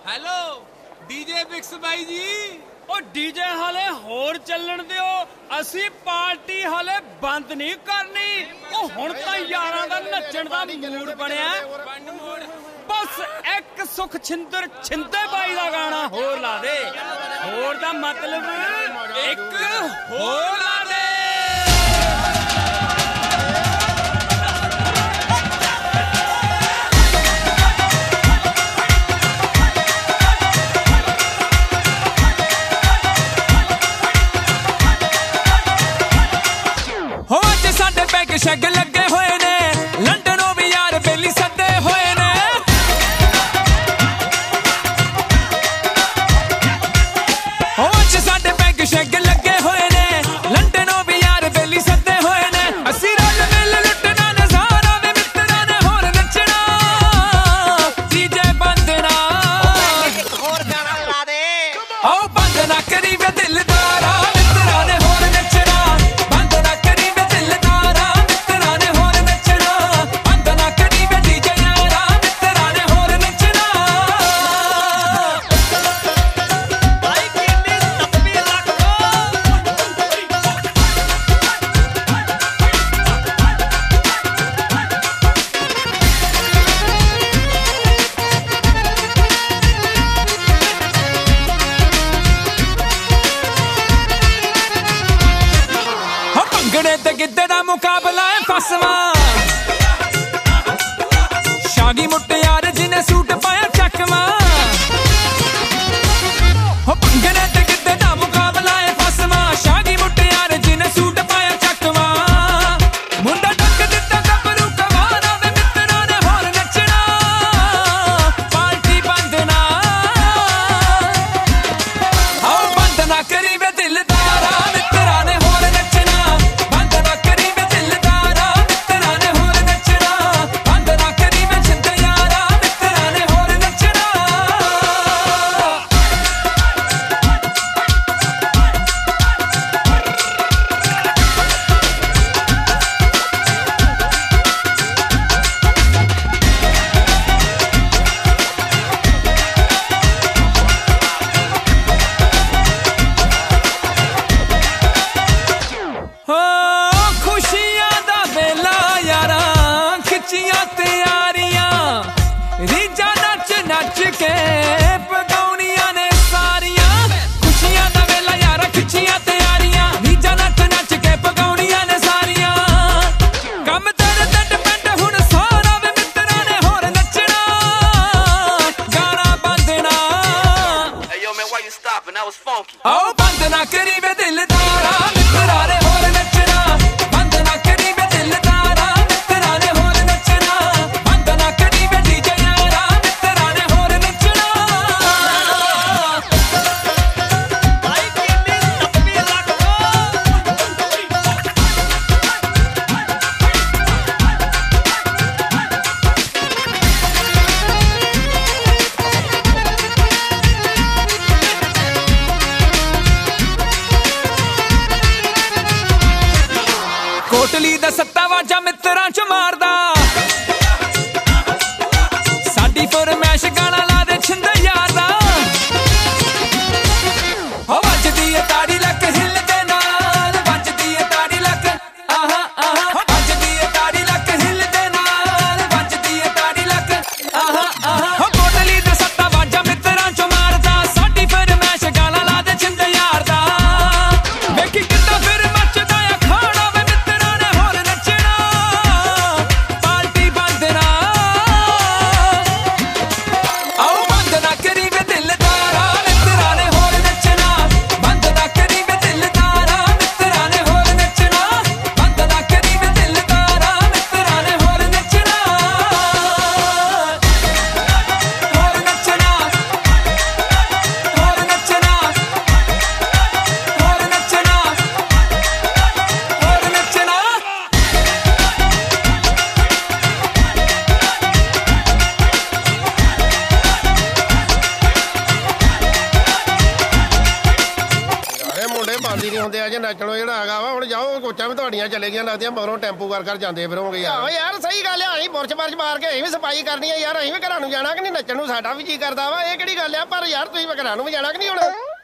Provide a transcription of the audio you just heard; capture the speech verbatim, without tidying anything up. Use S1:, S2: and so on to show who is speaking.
S1: Hello DJ ਬਿਕਸ ਬਾਈ ਜੀ।
S2: ਉਹ DJ ਹਾਲੇ ਹੋਰ ਚੱਲਣ ਦਿਓ, ਅਸੀਂ ਪਾਰਟੀ ਹਾਲੇ ਬੰਦ ਨਹੀਂ ਕਰਨੀ। ਉਹ ਹੁਣ ਤਾਂ ਯਾਰਾਂ ਦਾ ਨੱਚਣ ਦਾ ਮੂਡ ਬਣਿਆ। ਬਸ ਇੱਕ ਸੁਖ ਛਿੰਦਰ ਛਿੰਦੇ ਬਾਈ ਦਾ ਗਾਣਾ ਹੋਰ ਲਾ ਦੇ। ਹੋਰ ਦਾ ਮਤਲਬ ਇੱਕ ਹੋਰ ਲਾ ਦੇ।
S3: ਹੋ ਅੱਜ ਸਾਡੇ ਪੈਗ ਸ਼ੈਗ ਲੱਗੇ ਹੋਏ ਨੇ, ਲੰਡਨੋਂ ਵੀ ਯਾਰ ਬੇਲੀ ਸੱਦੇ ਹੋਏ ਨੇ। ਹੋ ਅੱਜ ਸਾਡੇ ਪੈਗ ਸ਼ੈਗ ਲੱਗੇ ਹੋਏ ਨੇ, ਲੰਡਨੋਂ ਵੀ ਯਾਰ ਬੇਲੀ ਸੱਦੇ ਹੋਏ ਨੇ। ਅਸੀਂ ਰਲ ਮਿਲ ਲੁੱਟਣਾ ਨਜ਼ਾਰਾ ਵੇ ਮਿੱਤਰਾਂ ਨੇ ਹੋਰ ਨੱਚਣਾ। ਡੀਜੇ ਬੰਦ ਨਾ
S4: ਇੱਕ ਹੋਰ ਗਾਣਾ ਲਾ ਦੇ।
S3: ਆਓ ਬੰਦ ਨਾ ਕਰੀ ਵੇ ਦਿਲਦਾਰਾ, ਮਿੱਤਰਾਂ ਨੇ ਹੋਰ ਨੱਚਣਾ। ਬੰਦ ਨਾ ਕਰੀ ਵੇ ਦਿਲਦਾਰਾ, ਮਿੱਤਰਾਂ ਨੇ ਹੋਰ ਨੱਚਣਾ। ਬੰਦ ਨਾ ਕਰੀ ਵੇ ਡੀਜੇ ਯਾਰਾ, ਮਿੱਤਰਾਂ ਨੇ ਹੋਰ ਨੱਚਣਾ।
S4: ਭਾਈ ਕਿੰਨੀ ਤੱਪੀ ਰੱਖ ਦੋ।
S3: ਹੋ ਭੰਗੜੇ ਤੇ ਗਿੱਧੇ ਦਾ ਮੁਕਾਬਲਾ ਹੈ ਫਸਵਾ। ਸ਼ਾਗੀ ਮੁਟਿਆਰ ਜਿਹਨੇ ਸੂਟ ਪਾਇਆ ਚੱਕਵਾ। ਹੋ ਭੰਗੜੇ ਤੇ ਗਿੱਧੇ ਦਾ ਮੁਕਾਬਲਾ ਹੈ ਫਸਵਾ। ਸ਼ਾਗੀ ਮੁਟਿਆਰ ਜਿਹਨੇ ਸੂਟ ਪਾਇਆ ਚੱਕਵਾ। ਮੁੰਡਾ ਟੱਕ ਦਿੱਤਾ ਗੱਭਰੂ ਕਵਾਰਾ ਵੇ ਮਿੱਤਰਾਂ ਨੇ ਹੋਰ ਨੱਚਣਾ। ਪਾਰਟੀ ਬੰਦ ਨਾ ਆਓ ਬੰਦ ਨਾ ਕਰੀ ਵੇ ਦਿਲਦਾਰਾ, ਮਿੱਤਰਾਂ ਨੇ ਹੋਰ ਨੱਚਣਾ। ਬੰਦ ਨਾ ਕਰੀ ਵੇ ਦਿਲਦਾਰਾ, ਮਿੱਤਰਾਂ ਨੇ ਹੋਰ ਨੱਚਣਾ। ਬੰਦ ਨਾ ਕਰੀ ਵੇ ਛਿੰਦ ਯਾਰਾ, ਮਿੱਤਰਾਂ ਨੇ ਹੋਰ ਨੱਚਣਾ। ਹੋ ਖੁਸ਼ੀਆਂ ਦਾ ਵੇਲਾ ਯਾਰਾਂ, ਖਿੱਚੀਆਂ ਤਿਆਰੀਆਂ। ਰੀਝਾਂ ਨੱਚ ਨੱਚ ਕੇ ਪਗਾਉਣੀਆਂ ਨੇ ਸਾਰੀਆਂ। ਖੁਸ਼ੀਆਂ ਦਾ ਵੇਲਾ ਯਾਰਾਂ, ਖਿੱਚੀਆਂ ਤਿਆਰੀਆਂ। ਰੀਝਾਂ ਨੱਚ ਨੱਚ ਕੇ ਪਗਾਉਣੀਆਂ ਨੇ ਸਾਰੀਆਂ। ਕੰਮ ਤੇਰੇ ਤੇ ਡਿਪੈਂਡ ਹੁਣ ਸਾਰਾ ਵੇ ਮਿੱਤਰਾਂ ਨੇ ਹੋਰ ਨੱਚਣਾ। ਗਾਣਾ ਬੰਦ ਨਾ
S4: Hey yo man, why you stopping? That was funky.
S3: ਆਓ ਬੰਦ ਨਾ ਕਰੀ ਵੇ ਦਿਲਦਾਰਾ, ਮਿੱਤਰਾਂ ਨੇ ਹੋਰ ਨੱਚਣਾ। ਬੰਦ ਨਾ ਕਰੀ ਵੇ ਦਿਲਦਾਰਾ, ਮਿੱਤਰਾਂ ਨੇ ਹੋਰ ਨੱਚਣਾ। ਬੰਦ ਨਾ ਕਰੀ ਵੇ ਡੀਜੇ ਯਾਰਾ, ਮਿੱਤਰਾਂ ਨੇ ਹੋਰ ਨੱਚਣਾ।
S4: ਭਾਈ ਕਿੰਨੀ ਤੱਪੀ ਰੱਖ ਦੋ।
S3: ਕੋਟਲੀ ਦਾ ਸੱਤਾ ਵਾਜਾ ਮਿੱਤਰਾਂ ਚ ਮਾਰਦਾ। ਸਾਡੀ ਫਰਮੈਸ਼ ਗਾਣਾ ਲਾ ਦੇ ਛਿੰਦ ਯਾਰ ਦਾ। ਹੋ ਵੱਜਦੀ ਏ ਤਾੜੀ ਲੱਕ ਹਿੱਲਦੇ ਨਾਲ, ਵੱਜਦੀ ਏ ਤਾੜੀ ਲੱਕ ਆਹਾ ਆਹਾ। ਹੋ ਵੱਜਦੀ ਏ ਤਾੜੀ ਲੱਕ ਹਿੱਲਦੇ ਨਾਲ, ਵੱਜਦੀ ਏ ਤਾੜੀ ਲੱਕ ਆਹਾ ਆਹਾ। ਹੋ ਕੋਟਲੀ ਦਾ ਸੱਤਾ ਵਾਜਾ ਮਿੱਤਰਾਂ ਚ ਮਾਰਦਾ। ਸਾਡੀ ਫਰਮੈਸ਼ ਗਾਣਾ ਲਾ ਦੇ ਛਿੰਦ ਯਾਰ ਦਾ। ਵੇਖੀ ਕਿੱਦਾਂ ਫਿਰ ਮੱਚਦਾ ਆ ਖਾਣਾ ਵੇ ਮਿੱਤਰਾਂ ਨੇ ਹੋਰ ਨੱਚਣਾ। ਪਾਰਟੀ ਬੰਦ ਨਾ
S5: ਜੇ ਨੱਚਣੋਂ ਜਿਹੜਾ ਹੈਗਾ ਵਾ ਹੁਣ ਜਾਓ ਕੋਚਾਂ ਵੀ ਤੁਹਾਡੀਆਂ ਚਲੇ ਗਈਆਂ ਲੱਗਦੀਆਂ ਮਗਰੋਂ ਟੈਂਪੂ ਕਰ ਕਰ ਜਾਂਦੇ ਫਿਰੋਗੇ ਯਾਰ। ਆਹੋ ਯਾਰ ਸਹੀ ਗੱਲ ਆ ਅਸੀਂ ਬੁਰਸ਼ ਬਰਸ਼ ਮਾਰ ਕੇ ਅਸੀਂ ਵੀ ਸਫਾਈ ਕਰਨੀ ਆ ਯਾਰ ਅਸੀਂ ਵੀ ਘਰਾਂ ਨੂੰ ਜਾਣਾ ਕਿ ਨਹੀਂ ਨੱਚਣ ਨੂੰ ਸਾਡਾ ਵੀ ਜੀ ਕਰਦਾ ਵਾ ਇਹ ਕਿਹੜੀ ਗੱਲ ਆ ਪਰ ਯਾਰ ਤੁਸੀਂ ਘਰਾਂ ਨੂੰ ਵੀ ਜਾਣਾ ਕਿ ਨਹੀਂ ਹੁਣ।